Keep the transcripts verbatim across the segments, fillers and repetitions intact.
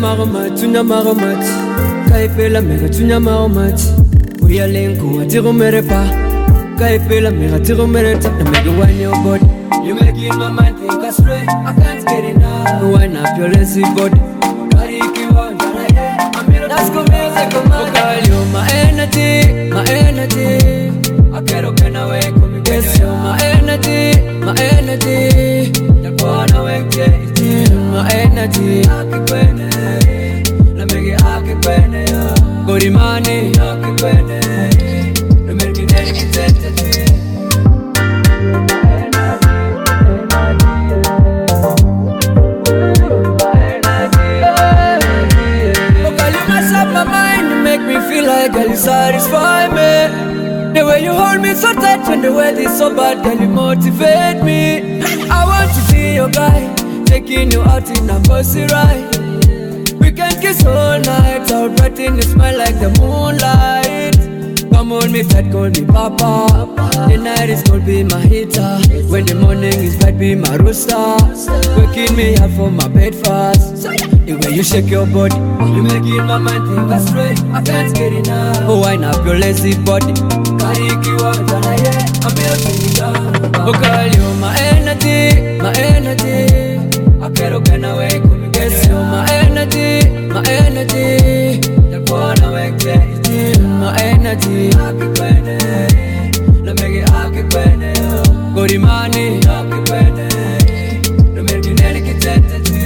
maromat, tunya maromat. Kaipela mega tunya maromat. We are lenku atiro merepa. Kaipela mega tiro mereta. Na mega wine your body. You making my mind think astray. I can't get enough. Wine up your lazy body. Kariki one, I'm here. That's good music, man. Girl, you're my energy, my energy. I can't get away from me. Yes, you're my energy, my energy. You're gonna wake me, my energy. I can win it. Let me get, I can win it. Go to money, I can win it. Let me get, I can win it. Feel like girl you satisfy me. The way you hold me so tight when the world is so bad, girl you motivate me. I want to be your guy, taking you out in a bossy ride. We can kiss all night, out bright in your smile like the moonlight. Come on me fat, call me papa. The night is cold, be my heater. When the morning is bright, be my rooster. Waking me up from my bed fast. The way you shake your body, you making my mind think astray. I can't get enough. Oh, wind up your lazy body. Kariki one, I'm melting you down. Oh girl, you're my energy, my energy. I can't get away, come guess you're my energy, my energy. You're gonna wake me, my energy. I can win it. Let me get, I can win it. Go to money, I can win it. Let me get, I can win it.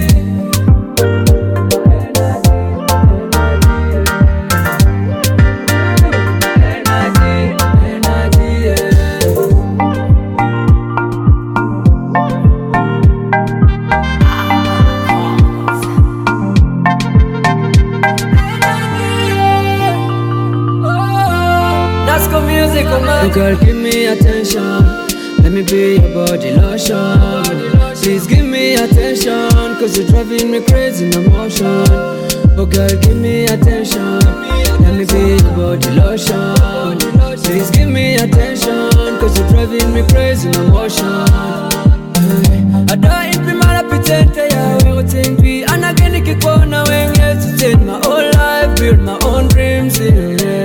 Oh girl, give me attention. Let me be your body lotion. Please give me attention, cause you're driving me crazy in emotion. Oh girl, give me attention. Let me be your body lotion. Please give me attention, cause you're driving me crazy in emotion. I don't be mad at pretend I will think we and again I keep on when you to change my whole life, build my own dreams, yeah.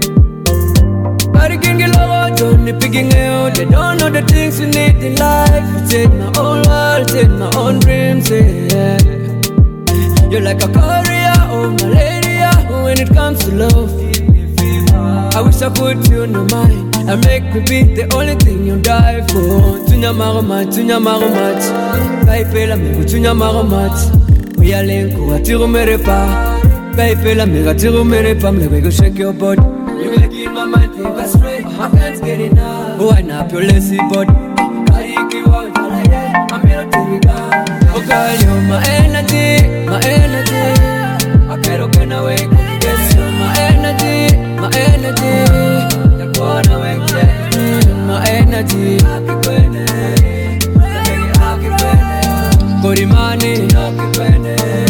Only picking out, they don't know the things we need in life. You take my own world, take my own dreams, yeah. You're like a courier, oh malaria. When it comes to love, I wish I could tune your mind and make me be the only thing you die for. Tunya maromat, tunya maromat. Kaipela mego tunya maromat. We are lenku atiro merepa. Kaipela mega atiro merepa. Mlebe go shake your body. You making my mind think astray. I can't get enough. Wind up your lazy body. Kariki one, I'm melting you down. Oh girl, you're my energy, my energy. I can't get away. Yes, you're my energy, my energy. You're gonna wake me, my energy. I can win it. I can win it. Go to money, I can win it.